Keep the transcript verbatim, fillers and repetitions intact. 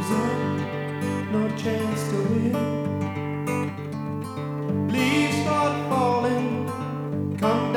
is up, no chance to win. Leaves start falling, come